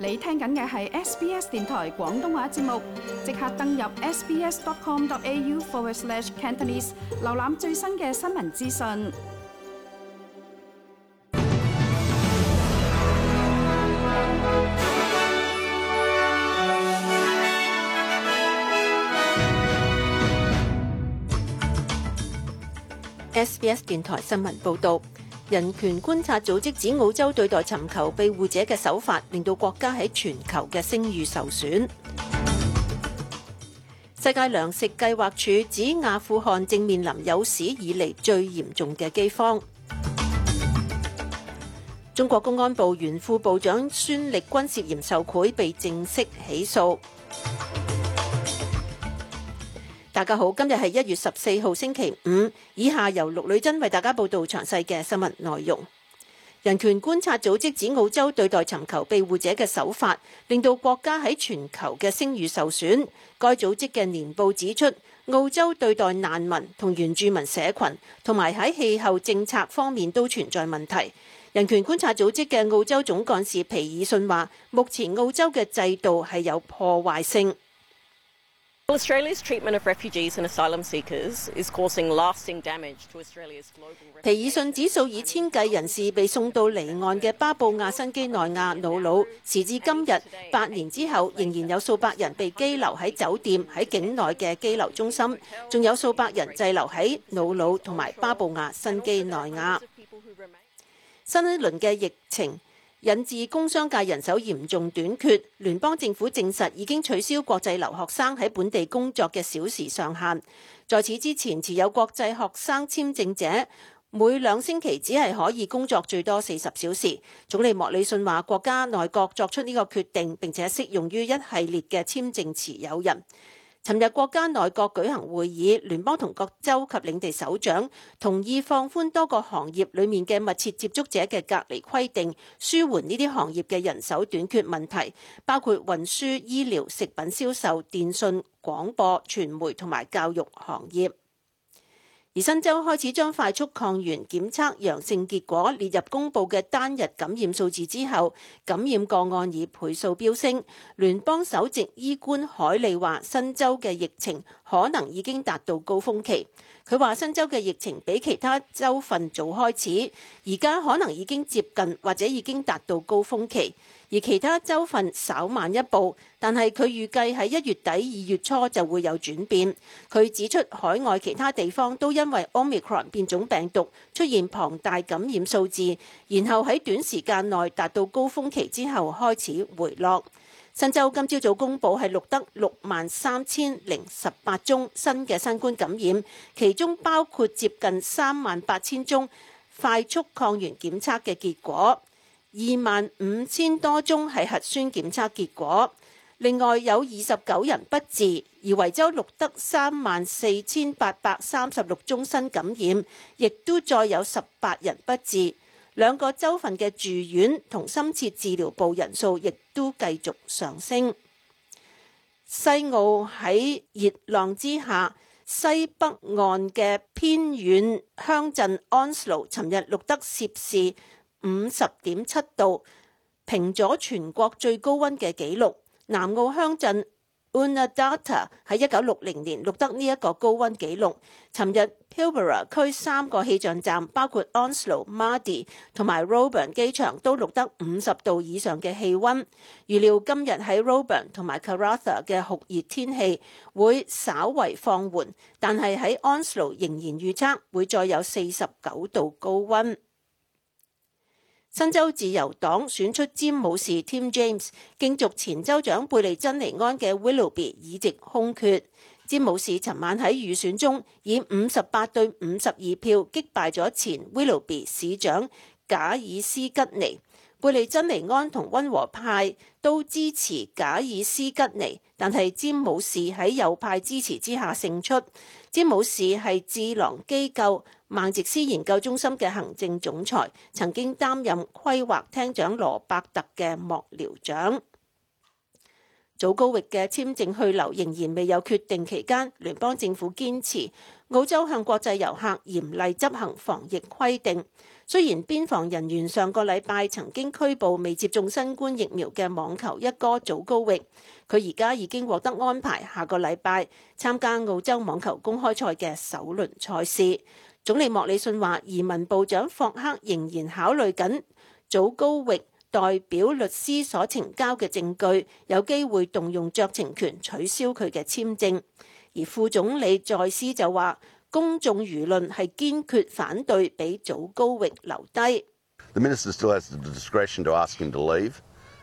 你聽緊嘅係 SBS 電台廣東話節目，即刻登入 sbs.com.au/Cantonese 瀏覽最新嘅新聞資訊。 SBS 電台新聞報導。人權觀察組織指澳洲對待尋求庇護者嘅手法，令到國家喺全球嘅聲譽受損。世界糧食計劃署指阿富汗正面臨有史以嚟最嚴重嘅饑荒。中國公安部原副部長孫力軍涉嫌受賄，被正式起訴。大家好，今日係1月14號星期五，以下由陸女珍為大家報道詳細嘅新聞內容。人權觀察組織指澳洲對待尋求庇護者嘅手法，令到國家喺全球嘅聲譽受損。該組織嘅年報指出，澳洲對待難民同原住民社群，同埋喺氣候政策方面都存在問題。人權觀察組織嘅澳洲總幹事皮爾遜話，目前澳洲嘅制度係有破壞性。 Australia's treatment of refugees and asylum seekers is causing lasting damage to Australia's global reputation. 皮爾遜指數以千計人士被送到離岸嘅巴布亞新畿內亞瑙魯，時至今日8年之後，仍然有數百人被羈留喺酒店喺境內嘅羈留中心，仲有數百人滯留喺瑙魯同埋巴布亞新畿內亞。新一輪嘅疫情引致工商界人手嚴重短缺，聯邦政府證實已經取消國際留學生喺本地工作嘅小時上限。在此之前，持有國際學生簽證者每2星期只係可以工作最多40小時。總理莫里遜話，國家內閣作出呢個決定，並且適用於一系列嘅簽證持有人。尋日國家內閣舉行會議，聯邦同各州及領地首長同意放寬多個行業裡面嘅密切接觸者嘅隔離規定，舒緩呢啲行業嘅人手短缺問題，包括運輸、醫療、食品銷售、電訊、廣播、傳媒同埋教育行業。而新州開始將快速抗原檢測陽性結果列入公佈嘅單日感染數字之後，感染個案以倍數飆升。聯邦首席醫官海利話，新州嘅疫情可能已經達到高峰期。佢話新州嘅疫情比其他州份早開始，而家可能已經接近或者已經達到高峰期，而其他州份稍慢一步，但係佢預計喺1月底2月初就會有轉變。佢指出海外其他地方都因為 Omicron 變種病毒出現龐大感染數字，然後喺短時間內達到高峰期之後開始回落。新州今朝早公佈係錄得63,018宗新嘅新冠感染，其中包括接近38,000宗快速抗原檢測嘅結果，25,000多宗係核酸檢測結果。另外有29人不治，而維州錄得34,836宗新感染，亦都再有18人不治。兩個州份嘅住院同深切治療部人數亦都繼續上升。西澳喺熱浪之下，西北岸嘅偏遠鄉鎮 Onslow 尋日錄得攝氏50.7度，平咗全國最高溫嘅紀錄。南澳鄉鎮 Unadata 喺1960年錄得呢一個高溫紀錄。尋日 Pilbara 區3個氣象站，包括 Onslow、Mardi 同埋 Roebourne 機場都錄得50度以上嘅氣溫。預料今日喺 Roebourne 同埋 Karratha 嘅酷熱天氣會稍為放緩，但係喺 Onslow 仍然預測會再有49度高溫。新州自由黨選出詹姆士 Tim James 競逐前州長貝利珍尼安嘅 Willoughby 議席空缺。詹姆士尋晚喺預選中以58對52票擊敗咗前 Willoughby 市長賈爾斯吉尼。貝利珍尼安同溫和派都支持賈爾斯吉尼，但係詹姆士喺右派支持之下勝出。詹姆士係智囊機構曼捷斯研究中心嘅行政總裁，曾經擔任規劃廳長羅伯特嘅幕僚長。早高域嘅簽證去留仍然未有決定期間，聯邦政府堅持澳洲向國際遊客嚴厲執行防疫規定。 雖然邊防人員上個禮拜曾經拘捕未接種新冠疫苗嘅網球一哥祖高域，佢而家已經獲得安排下個禮拜參加澳洲網球公開賽嘅首輪賽事。總理莫里遜話，移民部長霍克仍然考慮緊祖高域代表律師所呈交嘅證據，有機會動用酌情權取消佢嘅簽證。而副總理在斯就話，公眾輿論係堅決反對俾祖高域留低。 The minister still has the discretion to ask him to leave,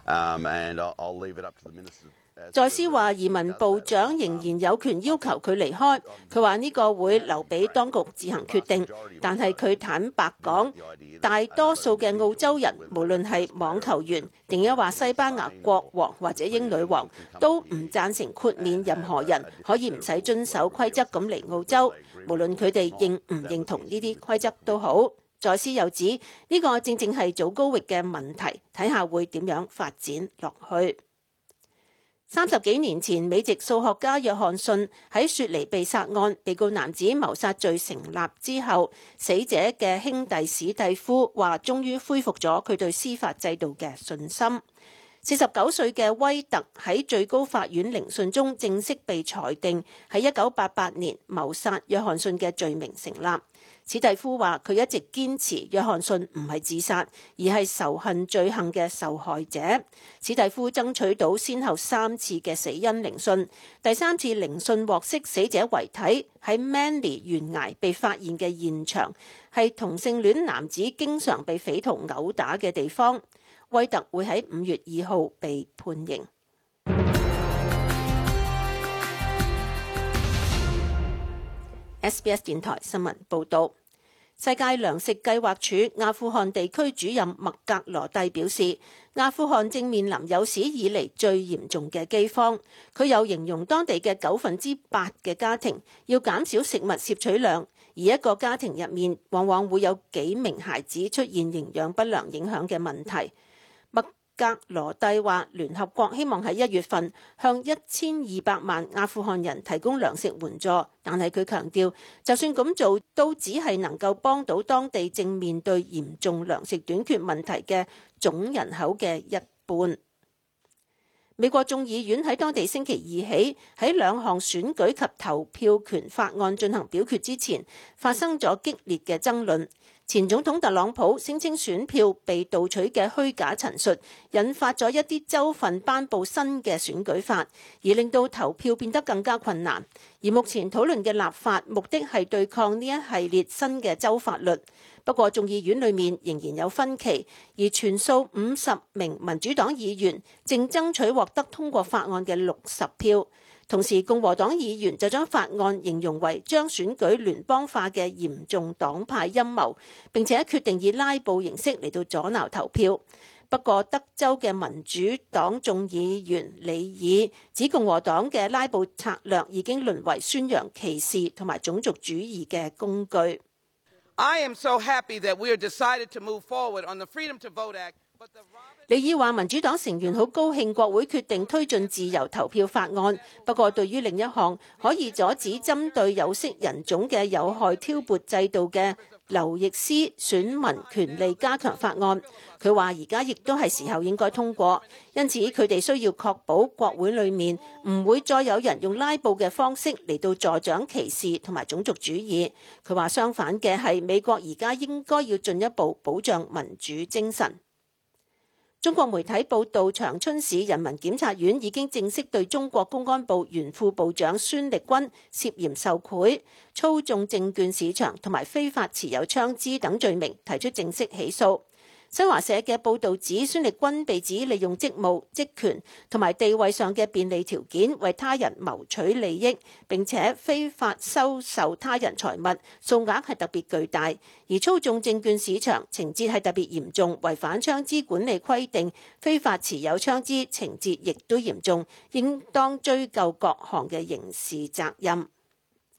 and I'll leave it up to the minister. 在斯話，移民部長仍然有權要求佢離開。佢話呢個會留俾當局自行決定，但係佢坦白講，大多數嘅澳洲人，無論係網球員，定一話西班牙國王或者英女王，都唔贊成豁免任何人可以唔使遵守規則咁嚟澳洲，無論佢哋認唔認同呢啲規則都好。在斯又指呢個正正係祖高域嘅問題，睇下會點樣發展落去。30幾年前，美籍數學家約翰遜喺雪梨被殺案，被告男子謀殺罪成立之後，死者嘅兄弟史蒂夫話終於恢復咗佢對司法制度嘅信心。49歲嘅威特喺最高法院聆訊中正式被裁定喺1988年謀殺約翰遜嘅罪名成立。史蒂夫話佢一直堅持約翰遜唔係自殺，而係仇恨罪行嘅受害者。史蒂夫爭取到先後3次嘅死因聆訊，第3次聆訊獲釋死者遺體喺 Manly 懸崖被發現嘅現場，係同性戀男子經常被匪徒毆打嘅地方。威特會喺5月2號被判刑。SBS 電台新聞報導，世界糧食計劃署阿富汗地區主任麥格羅蒂表示，阿富汗正面臨有史以嚟最嚴重嘅饑荒。佢又形容當地嘅8%嘅家庭要減少食物攝取量，而一個家庭入面往往會有幾名孩子出現營養不良影響嘅問題。麥格羅蒂話，聯合國希望喺1月份向1200萬阿富汗人提供糧食援助，但係佢強調，就算咁做，都只係能夠幫到當地正面對嚴重糧食短缺問題嘅總人口嘅一半。美國眾議院喺當地星期二起喺2項選舉及投票權法案進行表決之前，發生咗激烈嘅爭論。前總統特朗普聲稱選票被盜取嘅虛假陳述，引發咗一啲州份頒布新嘅選舉法，而令到投票變得更加困難。而目前討論嘅立法目的係對抗呢一系列新嘅州法律。不過眾議院裏面仍然有分歧，而全數50名民主黨議員正爭取獲得通過法案嘅60票。同時，共和黨議員就將法案形容為將選舉聯邦化嘅嚴重黨派陰謀，並且決定以拉布形式嚟到阻撓投票。不過，德州嘅民主黨眾議員里爾指共和黨嘅拉布策略已經淪為宣揚歧視同埋種族主義嘅工具。 I am so happy that we are decided to move forward on the Freedom to Vote Act. 里爾話民主黨成員好高興國會決定推進自由投票法案，不過對於另一項可以阻止針對有色人種嘅有害挑撥制度嘅劉易斯選民權利加強法案，佢話而家亦都係時候應該通過，因此佢哋需要確保國會裏面唔會再有人用拉布嘅方式嚟到助長歧視同埋種族主義。佢話相反嘅係美國而家應該要進一步保障民主精神。中國媒體報道，長春市人民檢察院已經正式對中國公安部原副部長孫力軍涉嫌受賄、操縱證券市場同埋非法持有槍支等罪名提出正式起訴。新華社嘅報導指，孫力軍被指利用職務、職權同埋地位上嘅便利條件，為他人謀取利益，並且非法收受他人財物，數額係特別巨大。而操縱證券市場情節係特別嚴重，違反槍支管理規定，非法持有槍支情節亦都嚴重，應當追究各項嘅刑事責任。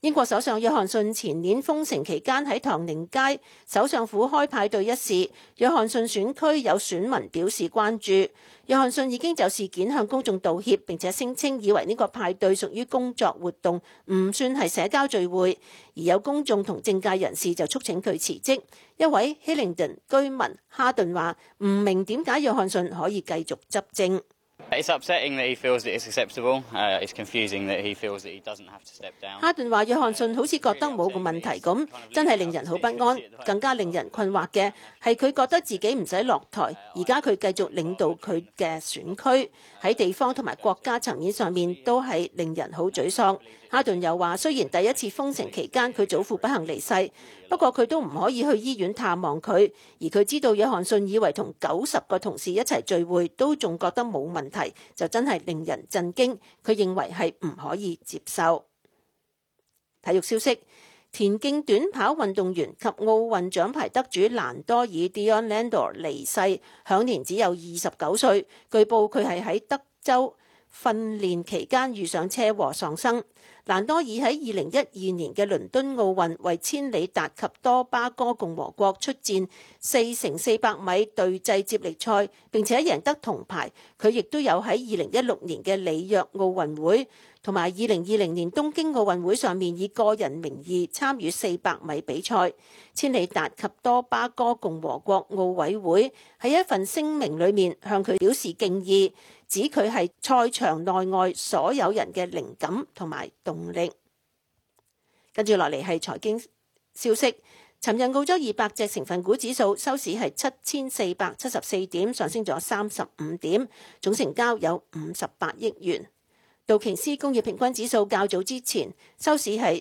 英國首相約翰遜前年封城期間喺唐寧街首相府開派對一事，約翰遜選區有選民表示關注。約翰遜已經就事件向公眾道歉，並且聲稱以為呢個派對屬於工作活動，唔算係社交聚會。而有公眾同政界人士就促請佢辭職。一位希靈頓居民哈頓話：唔明點解約翰遜可以繼續執政。 It's upsetting that he feels that it's acceptable. It's confusing that he feels that he doesn't have to step down. 哈頓話：約翰遜好似覺得冇個問題咁，真係令人好不安。更加令人困惑嘅係佢覺得自己唔使落台，而家佢繼續領導佢嘅選區，喺地方同埋國家層面上面都係令人好沮喪。哈頓又話：雖然第一次封城期間佢祖父不幸離世，不過佢都唔可以去醫院探望佢，而佢知道約翰遜以為同90個同事一齊聚會都仲覺得冇問題，就真係令人震驚。佢認為係唔可以接受。體育消息：田徑短跑運動員及奧運獎牌得主蘭多爾 Dion Landor 離世，享年只有29歲。據報佢係喺德州訓練期間遇上車禍喪生。蘭多爾喺2012年嘅倫敦奧運為千里達及多巴哥共和國出戰4×400米對制接力賽，並且贏得銅牌。佢亦都有喺2016年嘅里約奧運會同埋2020年東京奧運會上面以個人名義參與400米比賽。千里達及多巴哥共和國奧委會喺一份聲明裏面向佢表示敬意，指佢係賽場內外所有人嘅靈感同埋動力。跟住落嚟係財經消息。尋日澳洲200隻成分股指數收市係7474點，上升咗35點，總成交有58億元。道瓊斯工業平均指數較早之前收市係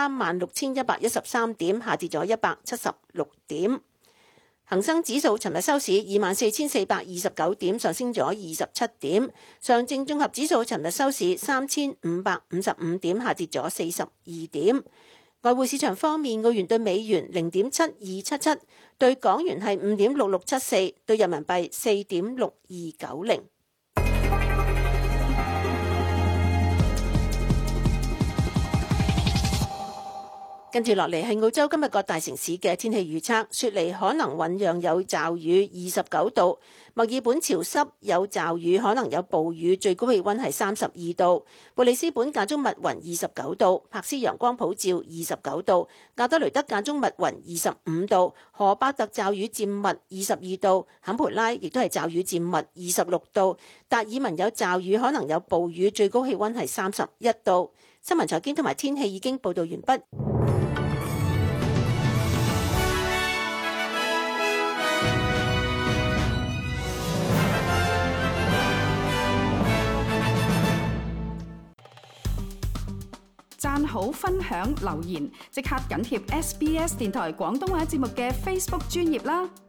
36,113點，下跌咗176點。恒生指數尋日收市24,429點，上升咗27點。上證綜合指數尋日收市3,555點，下跌咗42點。外匯市場方面，澳元對美元0.7277，對港元係5.6674，對人民幣4.6290。跟住落嚟係澳洲今日各大城市嘅天氣預測：雪梨可能醞釀有驟雨，29度；墨爾本潮濕有驟雨，可能有暴雨，最高氣溫係32度；布里斯本間中密雲29度；柏斯陽光普照29度；亞德雷德間中密雲25度；荷巴特驟雨漸密22度；坎培拉亦都係驟雨漸密26度；達爾文有驟雨，可能有暴雨，最高氣溫係31度。新聞財經同埋天氣已經報道完畢。 讚好、分享、留言，即刻緊貼SBS 電台廣東話節目嘅 Facebook 專頁啦！